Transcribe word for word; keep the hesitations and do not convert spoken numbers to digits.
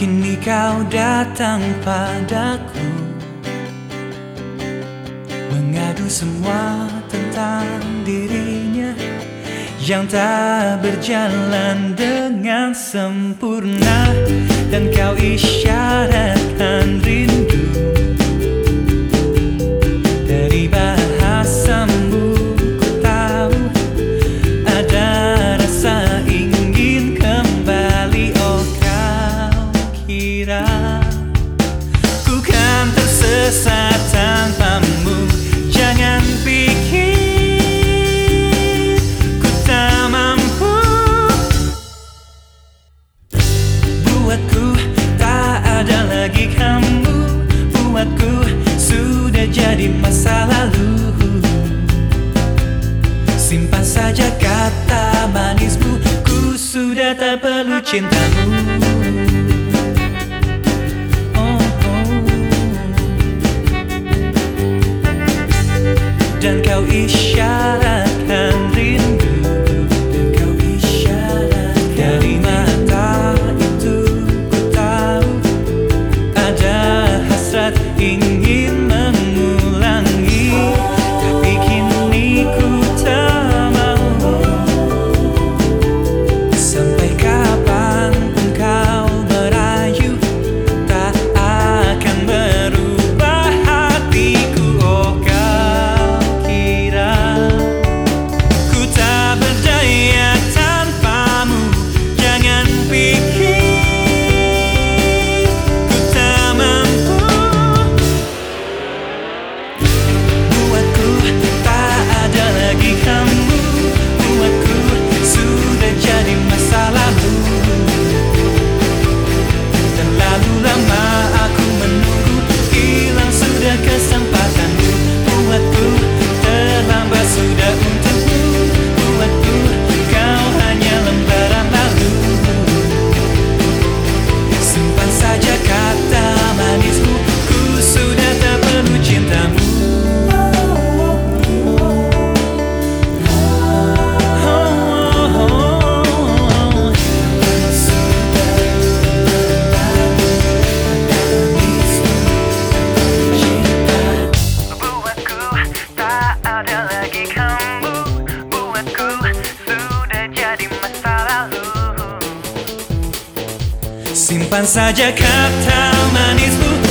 Kini kau datang padaku, mengadu semua tentang dirinya yang tak berjalan dengan sempurna. Dan kau isyaratkan rindu dari bahasamu. Ku tahu ada rasa ingin kembali. Oh, kau kira ku kan tersesat tanpamu? Jangan pikir ku tak mampu. Buatku tak ada lagi kamu, buatku sudah jadi masa lalu. Simpan saja kata manismu, ku sudah tak perlu cintamu. Dan kau isyaratkan rindu, dan kau isyaratkan dari mata itu. Ku tahu ada hasrat ingin mengulangi, tapi kini ku tak mau. Sampai kapan engkau merayu, tak akan berubah hatiku. Oh, simpan saja kata manismu,